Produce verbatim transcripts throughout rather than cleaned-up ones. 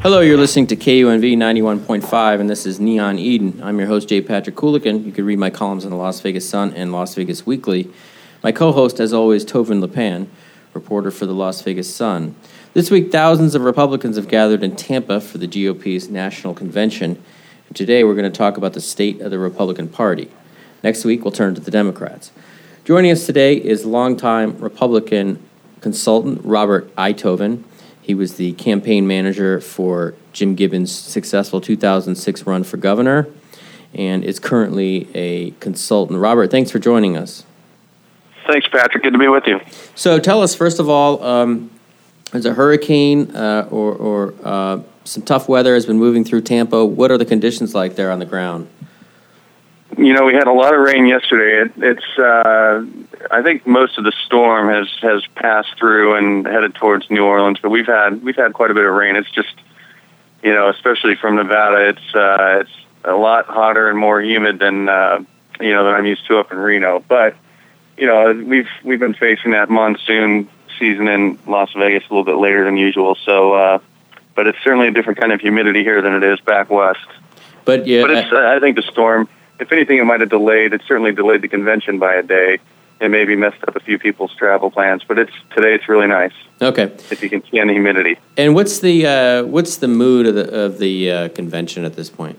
Hello, you're listening to K U N V ninety-one point five, and this is Neon Eden. I'm your host, J. Patrick Coolican. You can read my columns in the Las Vegas Sun and Las Vegas Weekly. My co-host, as always, Tovin Lepan, reporter for the Las Vegas Sun. This week, thousands of Republicans have gathered in Tampa for the G O P's national convention. And today, we're going to talk about the state of the Republican Party. Next week, we'll turn to the Democrats. Joining us today is longtime Republican consultant Robert Itoven. He was the campaign manager for Jim Gibbons' successful two thousand six run for governor and is currently a consultant. Robert, thanks for joining us. Thanks, Patrick. Good to be with you. So tell us, first of all, um, there's a hurricane uh, or, or uh, some tough weather has been moving through Tampa. What are the conditions like there on the ground? You know, we had a lot of rain yesterday. It, it's, uh, I think most of the storm has, has passed through and headed towards New Orleans, but we've had we've had quite a bit of rain. It's just, you know, especially from Nevada, it's uh, it's a lot hotter and more humid than uh, you know than I'm used to up in Reno. But you know, we've we've been facing that monsoon season in Las Vegas a little bit later than usual. So, uh, but it's certainly a different kind of humidity here than it is back west. But yeah, but it's, uh, I think the storm. If anything, it might have delayed. It certainly delayed the convention by a day. It maybe messed up a few people's travel plans, but it's today. It's really nice. Okay, if you can stand the humidity. And what's the uh, what's the mood of the of the uh, convention at this point?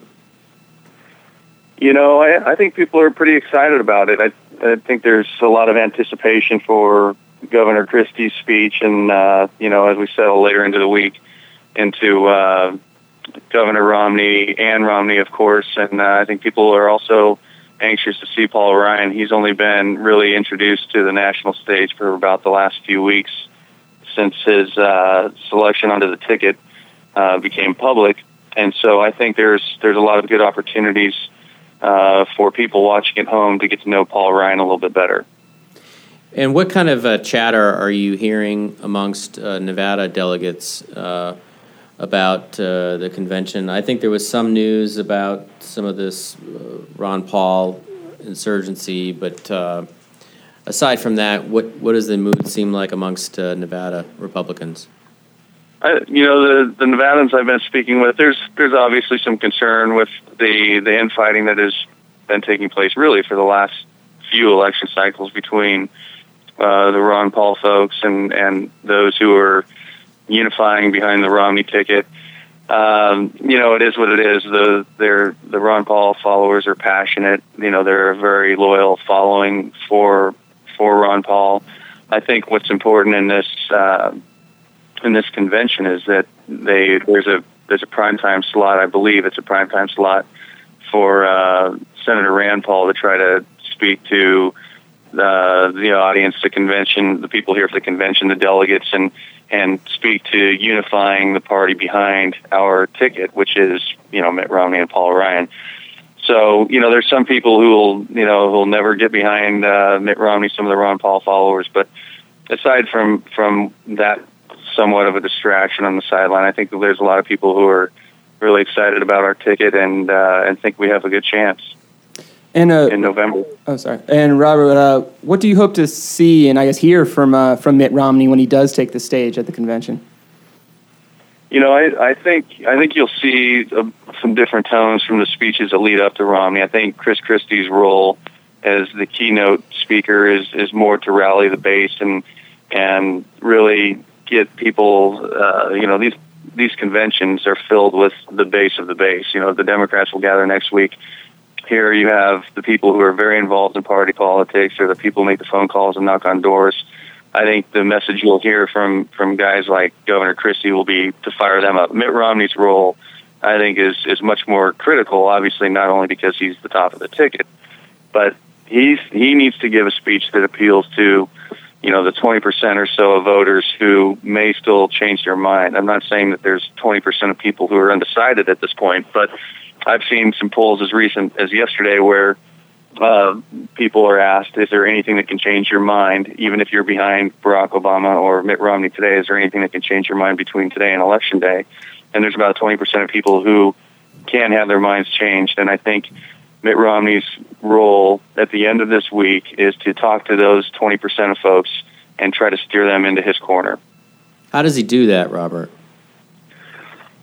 You know, I, I think people are pretty excited about it. I, I think there's a lot of anticipation for Governor Christie's speech, and uh, you know, as we settle later into the week, into uh, Governor Romney, Ann Romney, of course, and uh, I think people are also anxious to see Paul Ryan. He's only been really introduced to the national stage for about the last few weeks since his uh, selection onto the ticket uh, became public, and so I think there's there's a lot of good opportunities uh, for people watching at home to get to know Paul Ryan a little bit better. And what kind of uh, chatter are you hearing amongst uh, Nevada delegates uh, about uh, the convention? I think there was some news about some of this uh, Ron Paul insurgency, but uh, aside from that, what, what does the mood seem like amongst uh, Nevada Republicans? I, you know, the, the Nevadans I've been speaking with, there's there's obviously some concern with the, the infighting that has been taking place really for the last few election cycles between uh, the Ron Paul folks and, and those who are unifying behind the Romney ticket. Um, you know, it is what it is. The they're, the Ron Paul followers are passionate. You know, they're a very loyal following for for Ron Paul. I think what's important in this uh, in this convention is that they there's a there's a primetime slot. I believe it's a primetime slot for uh, Senator Rand Paul to try to speak to the the audience, the convention, the people here for the convention, the delegates, and and speak to unifying the party behind our ticket, which is, you know, Mitt Romney and Paul Ryan. So, you know, there's some people who will, you know, who will never get behind uh, Mitt Romney, some of the Ron Paul followers. But aside from, from that somewhat of a distraction on the sideline, I think that there's a lot of people who are really excited about our ticket and uh, and think we have a good chance. And, uh, in November. Oh, sorry. And Robert, uh, what do you hope to see and I guess hear from uh, from Mitt Romney when he does take the stage at the convention? You know, I, I think I think you'll see uh, some different tones from the speeches that lead up to Romney. I think Chris Christie's role as the keynote speaker is, is more to rally the base and and really get people. Uh, you know, these these conventions are filled with the base of the base. You know, the Democrats will gather next week. Here you have the people who are very involved in party politics, or the people who make the phone calls and knock on doors. I think the message you'll hear from, from guys like Governor Christie will be to fire them up. Mitt Romney's role, I think, is, is much more critical, obviously not only because he's the top of the ticket, but he's he needs to give a speech that appeals to, you know, the twenty percent or so of voters who may still change their mind. I'm not saying that there's twenty percent of people who are undecided at this point, but I've seen some polls as recent as yesterday where uh, people are asked, is there anything that can change your mind, even if you're behind Barack Obama or Mitt Romney today, is there anything that can change your mind between today and Election Day? And there's about twenty percent of people who can have their minds changed. And I think Mitt Romney's role at the end of this week is to talk to those twenty percent of folks and try to steer them into his corner. How does he do that, Robert?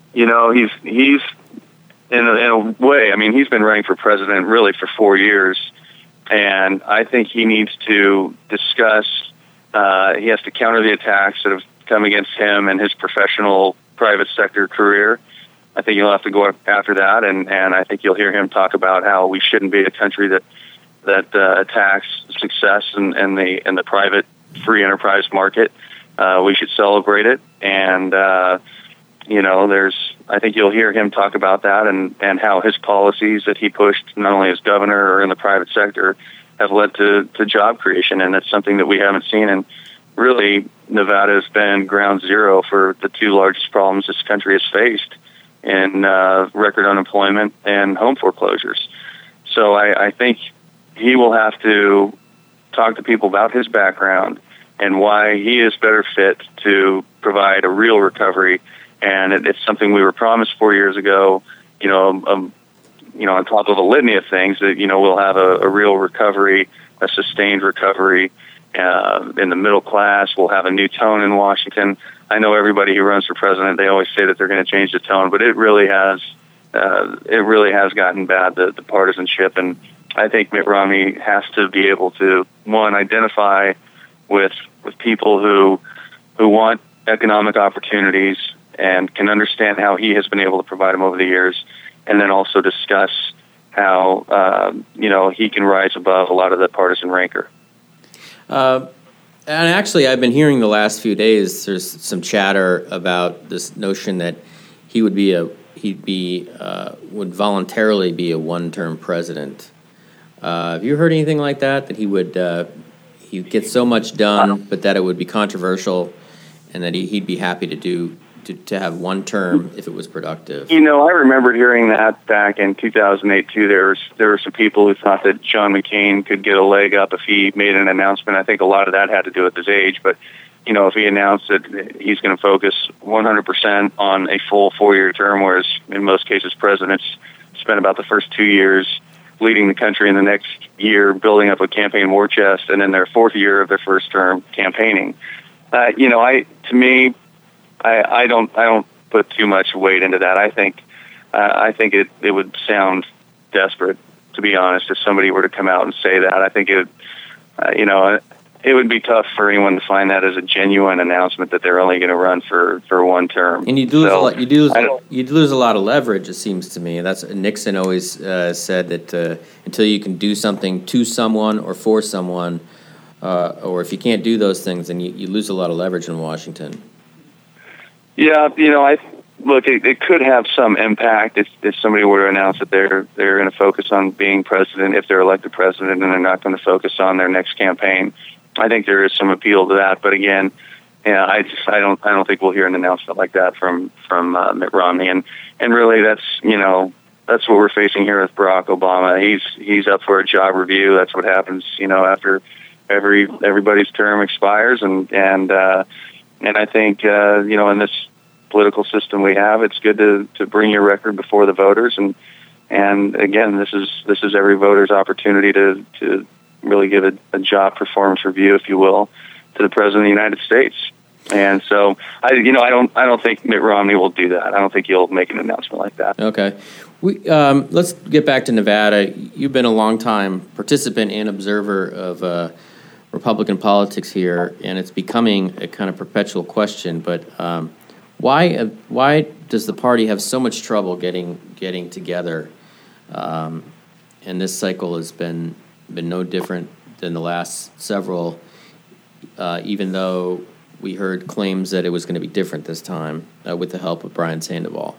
you know, he's he's in a, in a way. I mean, he's been running for president really for four years, and I think he needs to discuss. Uh, he has to counter the attacks that have come against him and his professional private sector career. I think you'll have to go after that, and, and I think you'll hear him talk about how we shouldn't be a country that that uh, attacks success in, in the in the private free enterprise market. Uh, we should celebrate it, and uh, you know, there's. I think you'll hear him talk about that, and, and how his policies that he pushed, not only as governor or in the private sector, have led to, to job creation, and that's something that we haven't seen. And really, Nevada has been ground zero for the two largest problems this country has faced in uh, record unemployment and home foreclosures. So I, I think he will have to talk to people about his background and why he is better fit to provide a real recovery. And it, it's something we were promised four years ago, you know, um, you know, on top of a litany of things that, you know, we'll have a, a real recovery, a sustained recovery uh, in the middle class. We'll have a new tone in Washington. I know everybody who runs for president, they always say that they're going to change the tone, but it really has, uh, it really has gotten bad, the, the partisanship. And I think Mitt Romney has to be able to, one, identify with with people who who want economic opportunities and can understand how he has been able to provide them over the years, and then also discuss how uh, you know he can rise above a lot of the partisan rancor. Uh, and actually, I've been hearing the last few days. There's some chatter about this notion that he would be a he'd be uh, would voluntarily be a one-term president. Uh, have you heard anything like that? That he would uh, he'd get so much done, but that it would be controversial, and that he, he'd be happy to do. To, to have one term if it was productive. You know, I remembered hearing that back in two thousand eight too. There was there were some people who thought that John McCain could get a leg up if he made an announcement. I think a lot of that had to do with his age, but you know, if he announced that he's going to focus one hundred percent on a full four-year term, whereas in most cases presidents spend about the first two years leading the country in the next year building up a campaign war chest, and then their fourth year of their first term campaigning. Uh, you know, I to me. I, I don't. I don't put too much weight into that. I think. Uh, I think it, it would sound desperate, to be honest, if somebody were to come out and say that. I think it. Uh, you know, it would be tough for anyone to find that as a genuine announcement that they're only going to run for, for one term. And you do lose so, a lot. You do lose. You lose a lot of leverage. It seems to me. That's Nixon always uh, said that uh, until you can do something to someone or for someone, uh, or if you can't do those things, then you, you lose a lot of leverage in Washington. Yeah, you know, I look. It, it could have some impact if, if somebody were to announce that they're they're going to focus on being president if they're elected president, and they're not going to focus on their next campaign. I think there is some appeal to that, but again, yeah, I just I don't I don't think we'll hear an announcement like that from from uh, Mitt Romney, and and really that's you know that's what we're facing here with Barack Obama. He's he's up for a job review. That's what happens, you know, after every everybody's term expires, and and. Uh, And I think, uh, you know, in this political system we have, it's good to, to bring your record before the voters. And, and again, this is this is every voter's opportunity to, to really give a, a job performance review, if you will, to the President of the United States. And so, I, you know, I don't I don't think Mitt Romney will do that. I don't think he'll make an announcement like that. Okay. We um, let's get back to Nevada. You've been a long-time participant and observer of uh Republican politics here, and it's becoming a kind of perpetual question. But um, why uh, why does the party have so much trouble getting getting together? Um, and this cycle has been been no different than the last several. Uh, even though we heard claims that it was going to be different this time, uh, with the help of Brian Sandoval.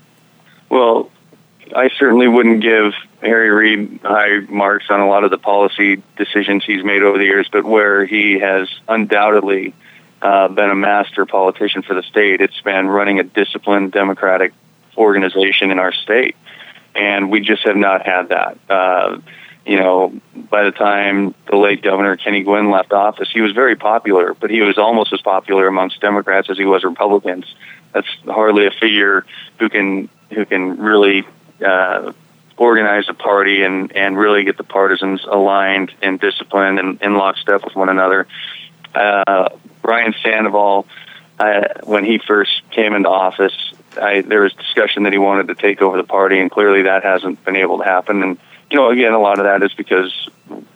Well, I certainly wouldn't give Harry Reid high marks on a lot of the policy decisions he's made over the years, but where he has undoubtedly uh, been a master politician for the state, it's been running a disciplined Democratic organization in our state. And we just have not had that. Uh, you know, by the time the late Governor Kenny Gwinn left office, he was very popular, but he was almost as popular amongst Democrats as he was Republicans. That's hardly a figure who can who can really Uh, organize a party and, and really get the partisans aligned and disciplined and in lockstep with one another. Uh, Brian Sandoval, uh, when he first came into office, I, there was discussion that he wanted to take over the party, and clearly that hasn't been able to happen. And, you know, again, a lot of that is because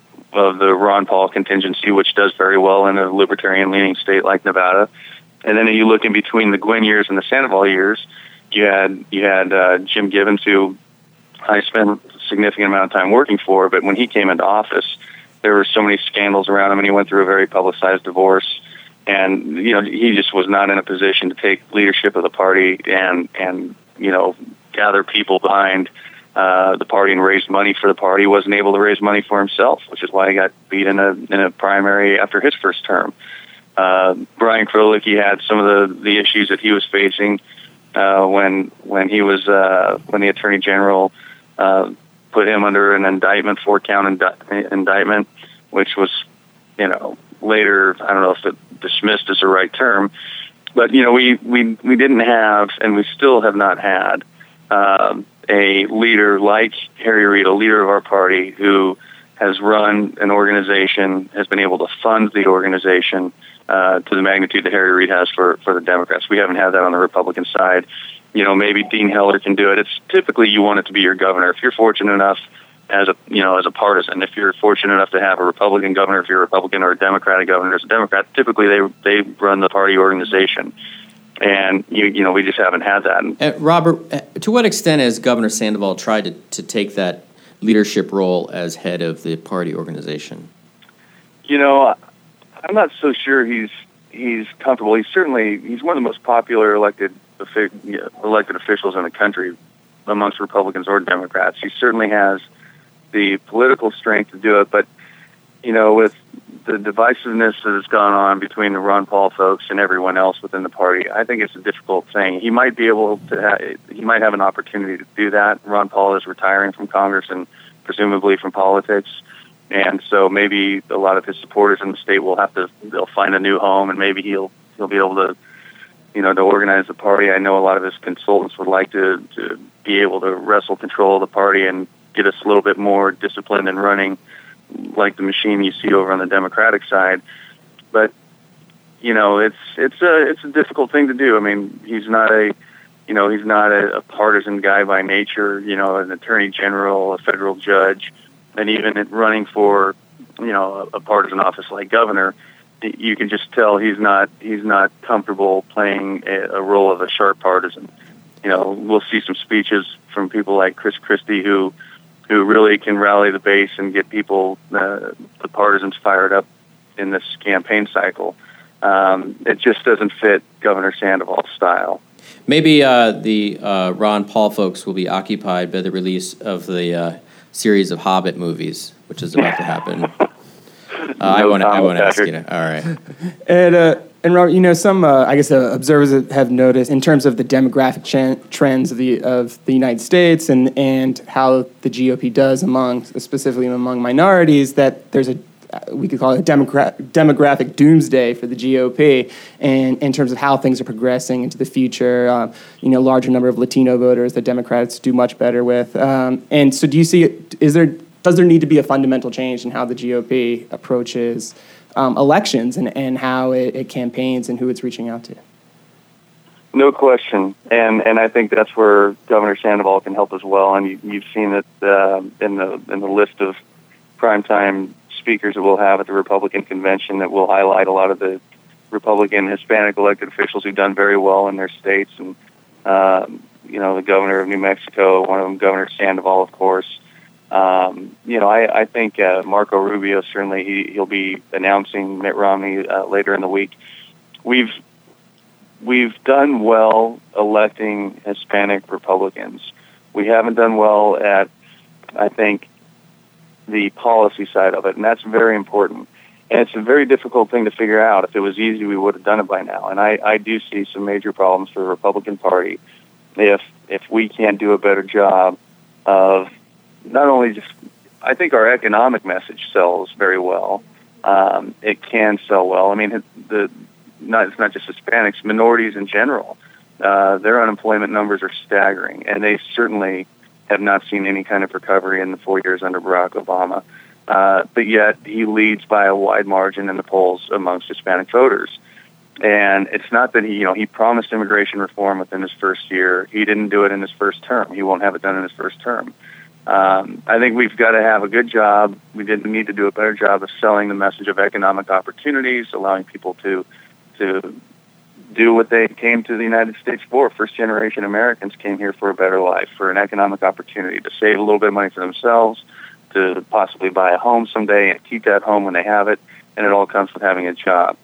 of the Ron Paul contingency, which does very well in a libertarian-leaning state like Nevada. And then you look in between the Gwynn years and the Sandoval years, you had you had uh, Jim Gibbons, who I spent a significant amount of time working for, but when he came into office, there were so many scandals around him, and he went through a very publicized divorce. And, you know, he just was not in a position to take leadership of the party and, and you know, gather people behind uh, the party and raise money for the party. He wasn't able to raise money for himself, which is why he got beat in a in a primary after his first term. Uh, Brian Krolik, had some of the, the issues that he was facing uh, when when he was uh, when the Attorney General uh, put him under an indictment, four count indi- indictment, which was, you know, later, I don't know if it dismissed is the right term, but, you know, we, we, we didn't have, and we still have not had, um, a leader like Harry Reid, a leader of our party, who has run an organization, has been able to fund the organization uh, to the magnitude that Harry Reid has for, for the Democrats. We haven't had that on the Republican side. You know, maybe Dean Heller can do it. It's typically you want it to be your governor. If you're fortunate enough as a, you know, as a partisan, if you're fortunate enough to have a Republican governor, if you're a Republican or a Democratic governor as a Democrat, typically they they run the party organization. And, you you know, we just haven't had that. Uh, Robert, uh, to what extent has Governor Sandoval tried to, to take that leadership role as head of the party organization? You know, I'm not so sure he's he's comfortable. He's certainly, he's one of the most popular elected elected officials in the country amongst Republicans or Democrats. He certainly has the political strength to do it, but, you know, with the divisiveness that has gone on between the Ron Paul folks and everyone else within the party, I think it's a difficult thing. He might be able to, ha- he might have an opportunity to do that. Ron Paul is retiring from Congress and presumably from politics, and so maybe a lot of his supporters in the state will have to, they'll find a new home, and maybe he'll he'll be able to, you know, to organize the party. I know a lot of his consultants would like to, to be able to wrestle control of the party and get us a little bit more disciplined and running like the machine you see over on the Democratic side. But, you know, it's it's a it's a difficult thing to do. I mean, he's not a, you know, he's not a, a partisan guy by nature, you know, an attorney general, a federal judge, and even running for, you know, a, a partisan office like governor, you can just tell he's not he's not comfortable playing a, a role of a sharp partisan. You know, we'll see some speeches from people like Chris Christie who who really can rally the base and get people, uh, the partisans, fired up in this campaign cycle. Um, it just doesn't fit Governor Sandoval's style. Maybe uh, the uh, Ron Paul folks will be occupied by the release of the uh, series of Hobbit movies, which is about to happen. Uh, no I won't. I won't ask you. To, all right. And uh, and Robert, you know, some uh, I guess uh, observers have noticed in terms of the demographic ch- trends of the of the United States and and how the G O P does among specifically among minorities, that there's a we could call it a demogra- demographic doomsday for the G O P, and in terms of how things are progressing into the future. Uh, you know, larger number of Latino voters that Democrats do much better with. Um, and so, do you see? Is there does there need to be a fundamental change in how the G O P approaches um, elections and, and how it, it campaigns and who it's reaching out to? No question, and and I think that's where Governor Sandoval can help as well. And you, you've seen it uh, in the in the list of primetime speakers that we'll have at the Republican convention that will highlight a lot of the Republican Hispanic elected officials who've done very well in their states. And, um, you know, the governor of New Mexico, one of them, Governor Sandoval, of course. Um, you know, I, I think uh, Marco Rubio, certainly he, he'll be announcing Mitt Romney uh, later in the week. We've we've done well electing Hispanic Republicans. We haven't done well at, I think, the policy side of it, and that's very important. And it's a very difficult thing to figure out. If it was easy, we would have done it by now. And I, I do see some major problems for the Republican Party if if we can't do a better job of not only just, I think our economic message sells very well. Um, it can sell well. I mean, the not it's not just Hispanics, minorities in general. Uh, their unemployment numbers are staggering, and they certainly have not seen any kind of recovery in the four years under Barack Obama. Uh, but yet he leads by a wide margin in the polls amongst Hispanic voters. And it's not that he, you know, he promised immigration reform within his first year. He didn't do it in his first term. He won't have it done in his first term. Um, I think we've got to have a good job. We did need to do a better job of selling the message of economic opportunities, allowing people to to do what they came to the United States for. First-generation Americans came here for a better life, for an economic opportunity, to save a little bit of money for themselves, to possibly buy a home someday and keep that home when they have it, and it all comes with having a job.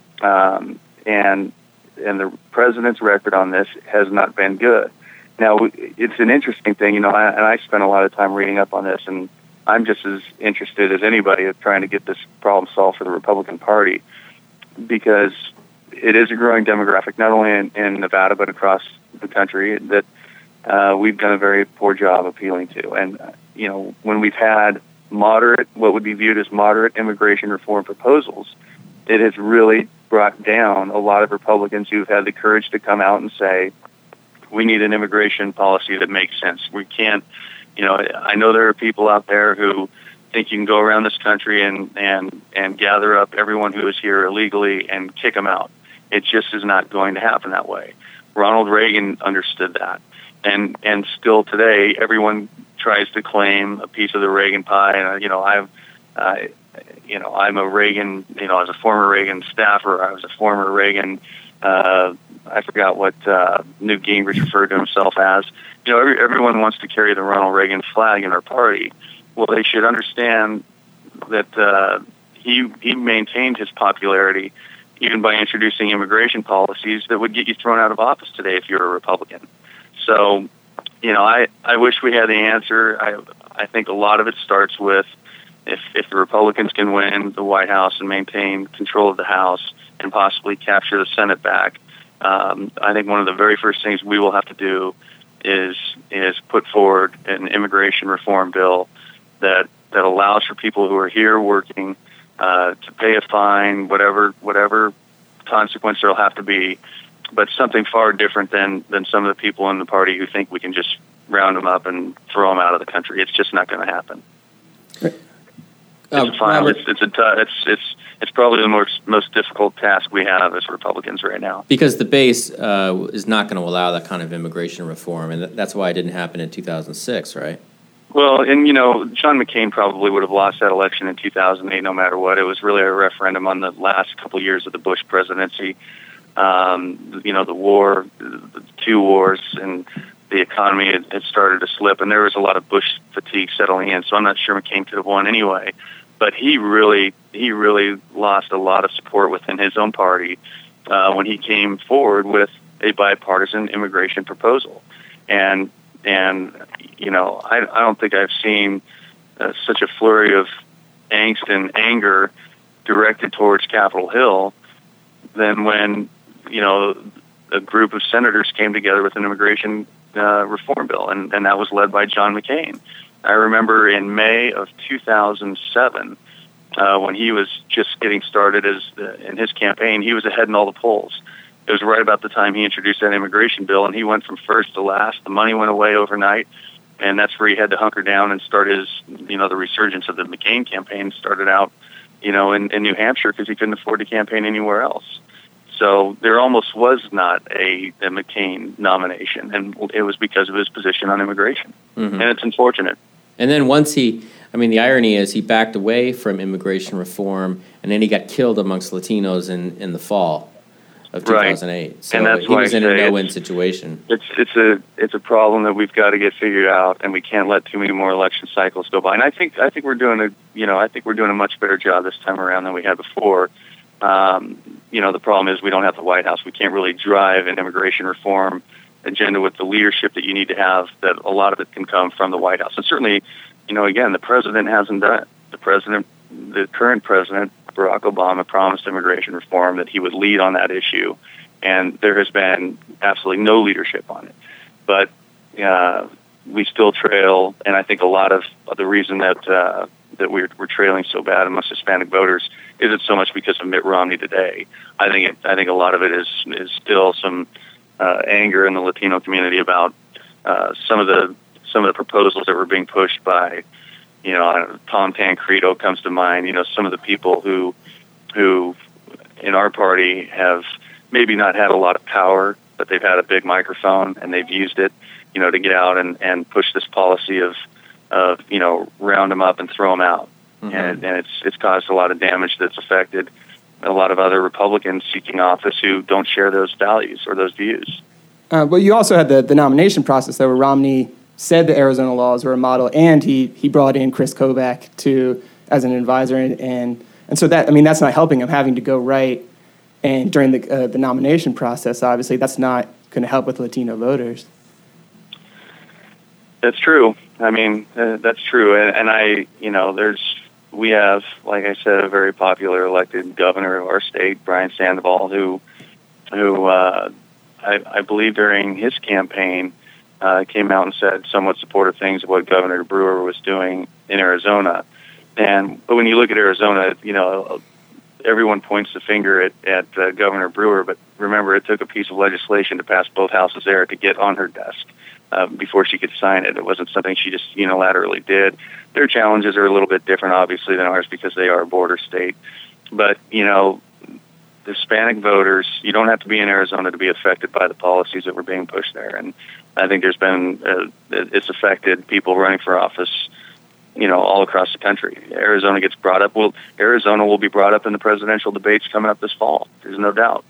Um, and and the president's record on this has not been good. Now, it's an interesting thing, you know, I, and I spent a lot of time reading up on this, and I'm just as interested as anybody of trying to get this problem solved for the Republican Party, because it is a growing demographic, not only in, in Nevada, but across the country, that uh, we've done a very poor job appealing to. And, uh, you know, when we've had moderate, what would be viewed as moderate immigration reform proposals, it has really brought down a lot of Republicans who've had the courage to come out and say, we need an immigration policy that makes sense. We can't, you know, I know there are people out there who think you can go around this country and, and, and gather up everyone who is here illegally and kick them out. It just is not going to happen that way. Ronald Reagan understood that. And and still today, everyone tries to claim a piece of the Reagan pie. And, you know, I've, uh, you know, I'm a Reagan, you know, as a former Reagan staffer, I was a former Reagan, uh, I forgot what uh, Newt Gingrich referred to himself as. You know, every, everyone wants to carry the Ronald Reagan flag in our party. Well, they should understand that uh, he he maintained his popularity even by introducing immigration policies that would get you thrown out of office today if you're a Republican. So, you know, I, I wish we had the answer. I I think a lot of it starts with if, if the Republicans can win the White House and maintain control of the House and possibly capture the Senate back, um, I think one of the very first things we will have to do is is put forward an immigration reform bill that, that allows for people who are here working uh, to pay a fine, whatever whatever consequence there'll have to be, but something far different than, than some of the people in the party who think we can just round them up and throw them out of the country. It's just not going to happen. Uh, it's fine. Robert, It's it's, a t- it's it's it's probably the most most difficult task we have as Republicans right now. Because the base uh, is not going to allow that kind of immigration reform, and that's why it didn't happen in two thousand six, right? Well, and, you know, John McCain probably would have lost that election in two thousand eight no matter what. It was really a referendum on the last couple of years of the Bush presidency. Um, you know, the war, the two wars, and the economy had, had started to slip, and there was a lot of Bush fatigue settling in, so I'm not sure McCain could have won anyway. But he really, he really lost a lot of support within his own party uh, when he came forward with a bipartisan immigration proposal. And And, you know, I, I don't think I've seen uh, such a flurry of angst and anger directed towards Capitol Hill than when, you know, a group of senators came together with an immigration uh, reform bill, and, and that was led by John McCain. I remember in May of two thousand seven, uh, when he was just getting started as uh, in his campaign, he was ahead in all the polls. It was right about the time he introduced that immigration bill, and he went from first to last. The money went away overnight, and that's where he had to hunker down and start his, you know, the resurgence of the McCain campaign started out, you know, in, in New Hampshire because he couldn't afford to campaign anywhere else. So there almost was not a, a McCain nomination, and it was because of his position on immigration. Mm-hmm. And it's unfortunate. And then once he, I mean, the irony is he backed away from immigration reform, and then he got killed amongst Latinos in, in the fall of two thousand eight. Right. So and that's he was why in I a say no-win it's, situation. It's it's a it's a problem that we've got to get figured out, and we can't let too many more election cycles go by. And I think I think we're doing a you know I think we're doing a much better job this time around than we had before. Um, you know, the problem is we don't have the White House. We can't really drive an immigration reform agenda with the leadership that you need to have. That a lot of it can come from the White House, and certainly, you know, again, the president hasn't done it. The president, the current president, Barack Obama, promised immigration reform that he would lead on that issue, and there has been absolutely no leadership on it. But uh, we still trail, and I think a lot of the reason that uh, that we're, we're trailing so bad amongst Hispanic voters isn't so much because of Mitt Romney today. I think it, I think a lot of it is is still some uh, anger in the Latino community about uh, some of the some of the proposals that were being pushed by, you know, Tom Tancredo comes to mind. You know, some of the people who who in our party have maybe not had a lot of power, but they've had a big microphone and they've used it, you know, to get out and, and push this policy of, of, you know, round them up and throw them out. Mm-hmm. And, and it's it's caused a lot of damage that's affected a lot of other Republicans seeking office who don't share those values or those views. Uh, but you also had the, the nomination process, though, where Romney said the Arizona laws were a model, and he he brought in Chris Kobach to as an advisor, and and, and so that I mean that's not helping him having to go right, and during the uh, the nomination process, obviously that's not going to help with Latino voters. That's true. I mean uh, that's true, and, and I you know there's. We have, like I said, a very popular elected governor of our state, Brian Sandoval, who, who uh, I, I believe during his campaign uh, came out and said somewhat supportive things of what Governor Brewer was doing in Arizona. And but when you look at Arizona, you know, everyone points the finger at, at uh, Governor Brewer, but remember, it took a piece of legislation to pass both houses there to get on her desk uh, before she could sign it. It wasn't something she just unilaterally did. Their challenges are a little bit different, obviously, than ours because they are a border state. But, you know, Hispanic voters, you don't have to be in Arizona to be affected by the policies that were being pushed there. And I think there's been, uh, it's affected people running for office, you know, all across the country. Arizona gets brought up. Well, Arizona will be brought up in the presidential debates coming up this fall. There's no doubt.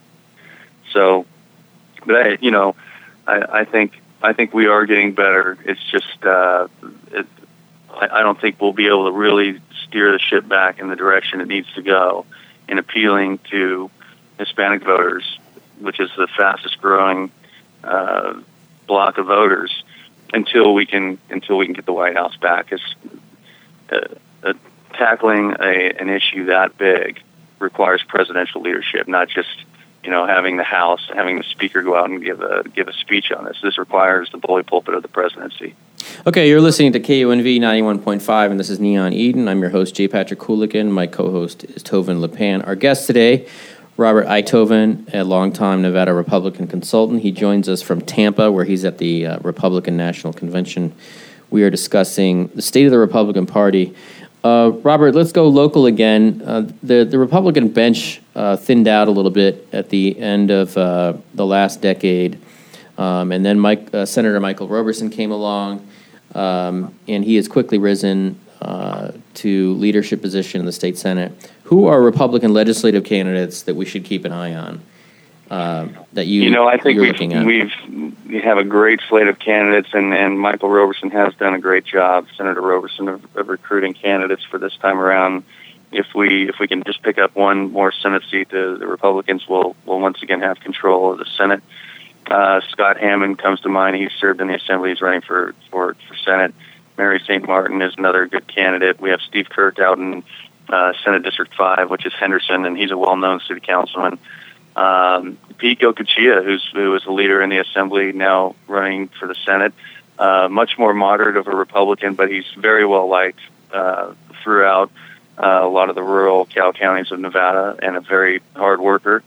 So, but, I, you know, I, I think I think we are getting better. It's just, uh, it, I don't think we'll be able to really steer the ship back in the direction it needs to go in appealing to Hispanic voters, which is the fastest growing uh, block of voters, until we can until we can get the White House back. It's, uh, uh, tackling a, an issue that big requires presidential leadership, not just you know having the House, having the Speaker go out and give a give a speech on this. This requires the bully pulpit of the presidency. Okay, you're listening to K U N V ninety-one point five, and this is Neon Eden. I'm your host, J. Patrick Coolican. My co-host is Tovin Lepan. Our guest today, Robert Eichhoven, a longtime Nevada Republican consultant. He joins us from Tampa, where he's at the uh, Republican National Convention. We are discussing the state of the Republican Party. Uh, Robert, let's go local again. Uh, the, the Republican bench uh, thinned out a little bit at the end of uh, the last decade. Um, and then Mike, uh, Senator Michael Roberson came along, um, and he has quickly risen uh, to leadership position in the state Senate. Who are Republican legislative candidates that we should keep an eye on? Uh, that you, you know, I think you're we've, looking at? we've we have a great slate of candidates, and, and Michael Roberson has done a great job, Senator Roberson, of, of recruiting candidates for this time around. If we if we can just pick up one more Senate seat, the, the Republicans will will once again have control of the Senate. Uh, Scott Hammond comes to mind. He's served in the Assembly. He's running for, for, for Senate. Mary Saint Martin is another good candidate. We have Steve Kirk out in uh, Senate District five, which is Henderson, and he's a well-known city councilman. Um, Pete Gocochea, who's, who is a leader in the Assembly, now running for the Senate. Uh, much more moderate of a Republican, but he's very well-liked uh, throughout uh, a lot of the rural Cal counties of Nevada, and a very hard worker.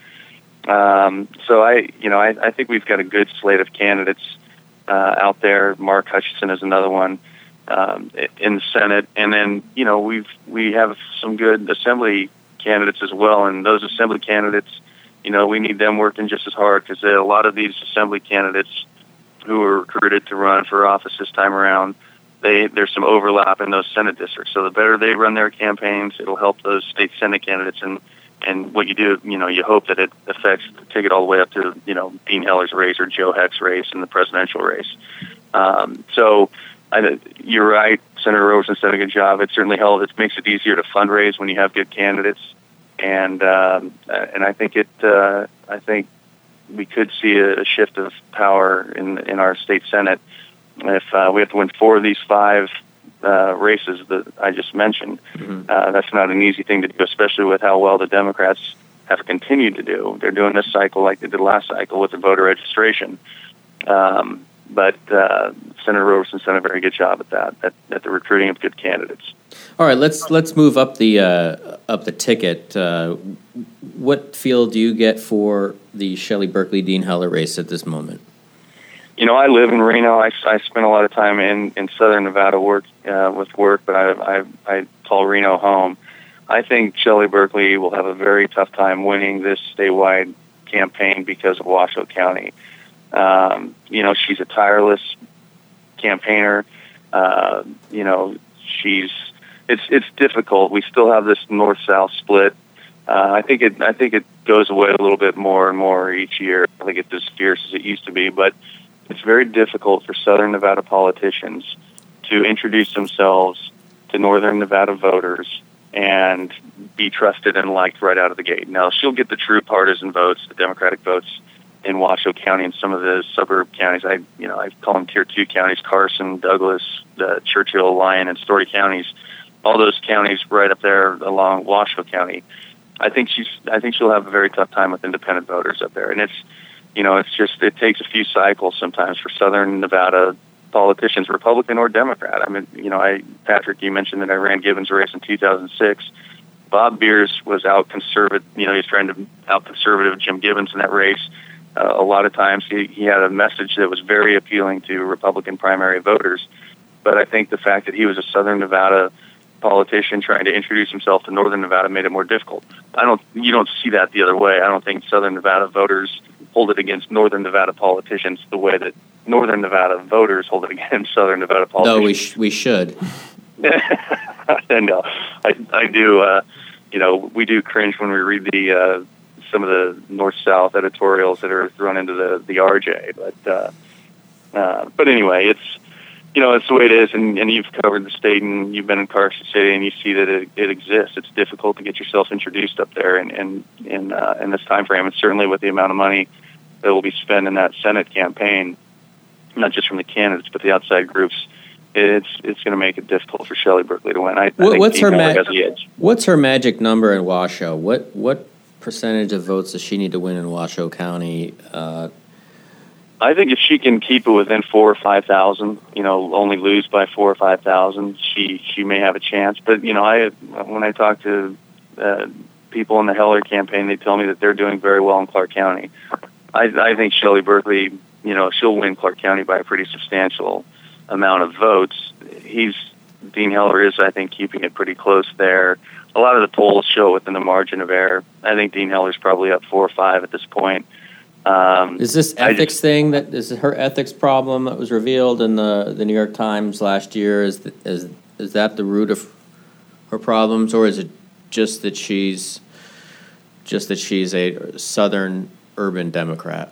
Um, so I, you know, I, I think we've got a good slate of candidates uh, out there. Mark Hutchinson is another one um, in the Senate, and then you know we've we have some good Assembly candidates as well. And those Assembly candidates, you know, we need them working just as hard, because a lot of these Assembly candidates who are recruited to run for office this time around, they there's some overlap in those Senate districts. So the better they run their campaigns, it'll help those state Senate candidates. And And what you do, you know, you hope that it affects, take it all the way up to, you know, Dean Heller's race or Joe Heck's race in the presidential race. Um, so I, you're right, Senator Roberson's done a good job. It certainly helps. It makes it easier to fundraise when you have good candidates. And um, and I think it, uh, I think we could see a shift of power in in our state Senate if uh, we have to win four of these five Uh, races that I just mentioned. Mm-hmm. Uh, that's not an easy thing to do, especially with how well the Democrats have continued to do. They're doing this cycle like they did last cycle with the voter registration. Um, but uh, Senator Roberson's done a very good job at that, at, at the recruiting of good candidates. All right, let's let's move up the uh, up the ticket. Uh, what feel do you get for the Shelley Berkeley Dean Heller race at this moment? You know, I live in Reno. I, I spend a lot of time in, in southern Nevada work uh, with work, but I, I I call Reno home. I think Shelley Berkeley will have a very tough time winning this statewide campaign because of Washoe County. Um, you know, she's a tireless campaigner. Uh, you know, she's it's it's difficult. We still have this north-south split. Uh, I think it I think it goes away a little bit more and more each year. I think it's as fierce as it used to be, but it's very difficult for Southern Nevada politicians to introduce themselves to Northern Nevada voters and be trusted and liked right out of the gate. Now, she'll get the true partisan votes, the Democratic votes in Washoe County and some of the suburb counties. I, you know, I call them tier two counties: Carson, Douglas, uh, Churchill, Lyon, and Story counties. All those counties right up there along Washoe County. I think she's. I think she'll have a very tough time with independent voters up there, and it's, you know, it's just it takes a few cycles sometimes for Southern Nevada politicians, Republican or Democrat. I mean, you know, I Patrick, you mentioned that I ran Gibbons' race in two thousand six. Bob Beers was out conservative. You know, he was trying to out conservative Jim Gibbons in that race. Uh, a lot of times he, he had a message that was very appealing to Republican primary voters. But I think the fact that he was a Southern Nevada politician trying to introduce himself to Northern Nevada made it more difficult. I don't. You don't see that the other way. I don't think Southern Nevada voters hold it against Northern Nevada politicians the way that Northern Nevada voters hold it against Southern Nevada politicians. No, we sh- we should. No, I I do. Uh, you know, we do cringe when we read the uh, some of the North-South editorials that are thrown into the the R J. But uh, uh, but anyway, it's. You know, it's the way it is, and, and you've covered the state, and you've been in Carson City, and you see that it, it exists. It's difficult to get yourself introduced up there in in in, uh, in this time frame, and certainly with the amount of money that will be spent in that Senate campaign, not just from the candidates but the outside groups. It's it's going to make it difficult for Shelley Berkley to win. I, what, I think what's her ma- has the edge. What's her magic number in Washoe? What what percentage of votes does she need to win in Washoe County? Uh, I think if she can keep it within four or five thousand, you know, only lose by four or five thousand, she she may have a chance. But you know, I when I talk to uh, people in the Heller campaign, they tell me that they're doing very well in Clark County. I, I think Shelley Berkley, you know, she'll win Clark County by a pretty substantial amount of votes. He's Dean Heller is, I think, keeping it pretty close there. A lot of the polls show within the margin of error. I think Dean Heller's probably up four or five at this point. Um, is this ethics just, thing that is her ethics problem that was revealed in the, the New York Times last year? Is the, is is that the root of her problems, or is it just that she's just that she's a Southern urban Democrat?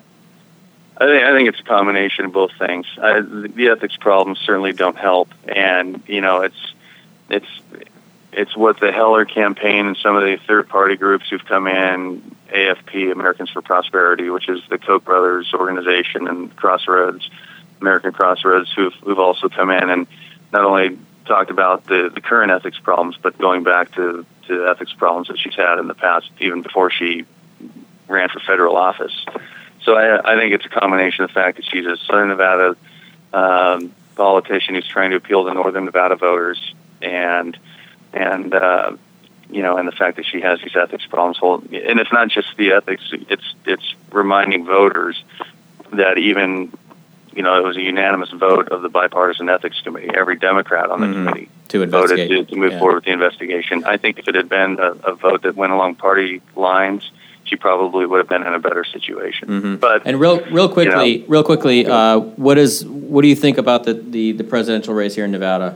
I think I think it's a combination of both things. I, the ethics problems certainly don't help, and you know it's it's it's what the Heller campaign and some of the third party groups who've come in. A F P, Americans for Prosperity, which is the Koch brothers organization, and Crossroads, American Crossroads, who've, who've also come in and not only talked about the, the current ethics problems, but going back to, to ethics problems that she's had in the past, even before she ran for federal office. So I, I think it's a combination of the fact that she's a Southern Nevada um, politician who's trying to appeal to Northern Nevada voters, and and uh, you know, and the fact that she has these ethics problems. And it's not just the ethics, it's it's reminding voters that even, you know, it was a unanimous vote of the Bipartisan Ethics Committee. Every Democrat on the mm-hmm. committee to voted to, to move yeah. forward with the investigation. I think if it had been a, a vote that went along party lines, she probably would have been in a better situation. Mm-hmm. But and real real quickly, you know, real quickly, uh, what is what do you think about the, the, the presidential race here in Nevada?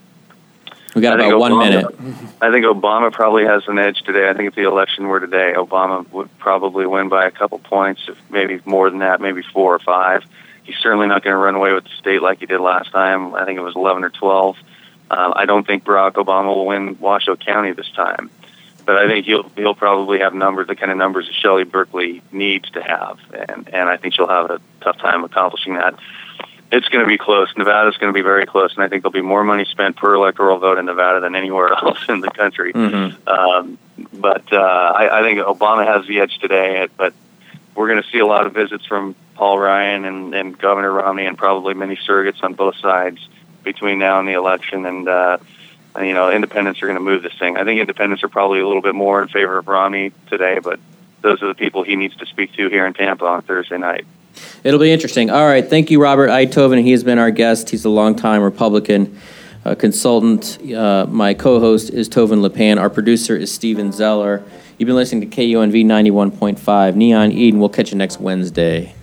We got about one Obama, minute. I think Obama probably has an edge today. I think if the election were today, Obama would probably win by a couple points, maybe more than that, maybe four or five. He's certainly not going to run away with the state like he did last time. I think it was eleven or twelve. Um, I don't think Barack Obama will win Washoe County this time, but I think he'll he'll probably have numbers, the kind of numbers that Shelley Berkley needs to have, and and I think she'll have a tough time accomplishing that. It's going to be close. Nevada's going to be very close, and I think there'll be more money spent per electoral vote in Nevada than anywhere else in the country. Mm-hmm. Um, but uh, I, I think Obama has the edge today, but we're going to see a lot of visits from Paul Ryan and, and Governor Romney, and probably many surrogates on both sides between now and the election. And, uh, you know, independents are going to move this thing. I think independents are probably a little bit more in favor of Romney today, but those are the people he needs to speak to here in Tampa on Thursday night. It'll be interesting. All right. Thank you, Robert Itoven. He has been our guest. He's a longtime Republican uh, consultant. Uh, my co-host is Tovin Lipan. Our producer is Steven Zeller. You've been listening to K U N V ninety-one point five Neon Eden. We'll catch you next Wednesday.